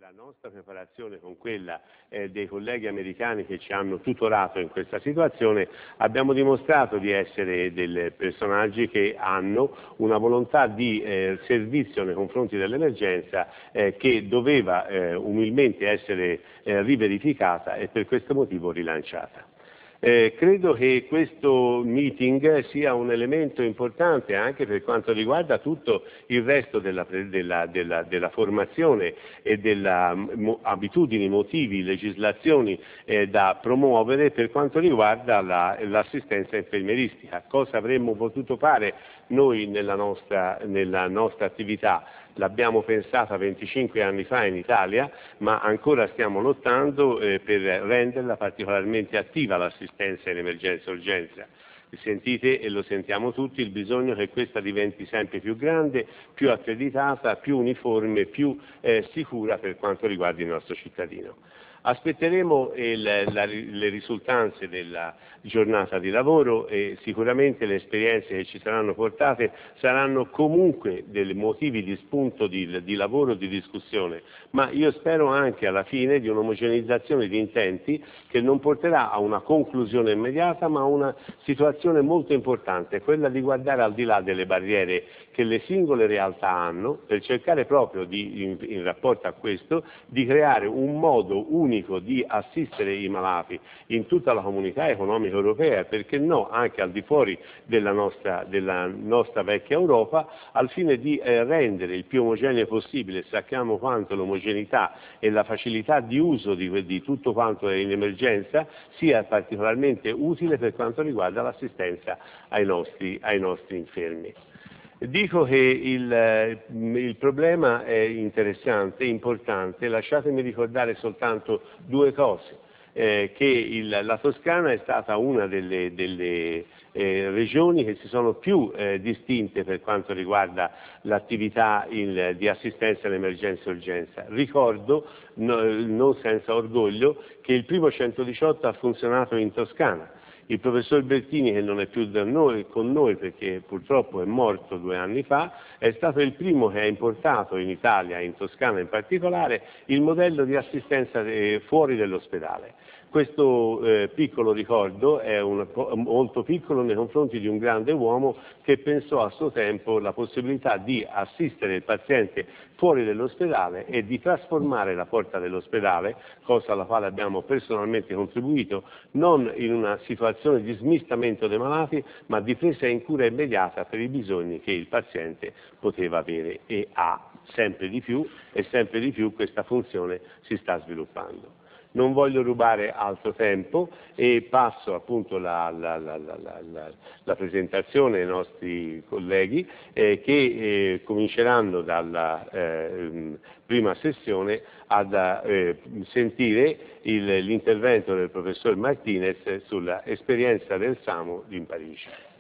la nostra preparazione con quella dei colleghi americani che ci hanno tutorato in questa situazione, abbiamo dimostrato di essere dei personaggi che hanno una volontà di servizio nei confronti dell'emergenza che doveva umilmente essere riverificata e per questo motivo rilanciata. Credo che questo meeting sia un elemento importante anche per quanto riguarda tutto il resto della formazione e delle abitudini, motivi, legislazioni da promuovere per quanto riguarda l'assistenza infermieristica. Cosa avremmo potuto fare noi nella nostra attività? L'abbiamo pensata 25 anni fa in Italia, ma ancora stiamo lottando per renderla particolarmente attiva l'assistenza in emergenza e urgenza. Sentite, e lo sentiamo tutti, il bisogno che questa diventi sempre più grande, più accreditata, più uniforme, più sicura per quanto riguarda il nostro cittadino. Aspetteremo le risultanze della giornata di lavoro e sicuramente le esperienze che ci saranno portate saranno comunque dei motivi di spunto di lavoro e di discussione, ma io spero anche alla fine di un'omogeneizzazione di intenti che non porterà a una conclusione immediata ma a una situazione molto importante, quella di guardare al di là delle barriere che le singole realtà hanno per cercare proprio in rapporto a questo di creare un modo unico di assistere i malati in tutta la comunità economica europea, perché no, anche al di fuori della nostra vecchia Europa, al fine di rendere il più omogeneo possibile. Sappiamo quanto l'omogeneità e la facilità di uso di tutto quanto è in emergenza sia particolarmente utile per quanto riguarda l'assistenza ai nostri infermi. Dico che il problema è interessante, importante, lasciatemi ricordare soltanto due cose, che la Toscana è stata una delle regioni che si sono più distinte per quanto riguarda l'attività di assistenza all'emergenza e urgenza. Ricordo, non senza orgoglio, che il primo 118 ha funzionato in Toscana. Il professor Bertini, che non è più con noi perché purtroppo è morto 2 anni fa, è stato il primo che ha importato in Italia, in Toscana in particolare, il modello di assistenza fuori dall'ospedale. Questo piccolo ricordo è molto piccolo nei confronti di un grande uomo che pensò a suo tempo la possibilità di assistere il paziente fuori dall'ospedale e di trasformare la porta dell'ospedale, cosa alla quale abbiamo personalmente contribuito, non in una situazione di smistamento dei malati, ma di presa in cura immediata per i bisogni che il paziente poteva avere e ha sempre di più, e sempre di più questa funzione si sta sviluppando. Non voglio rubare altro tempo e passo appunto la presentazione ai nostri colleghi che cominceranno dalla prima sessione ad sentire l'intervento del professor Martinez sull'esperienza del SAMU in Parigi.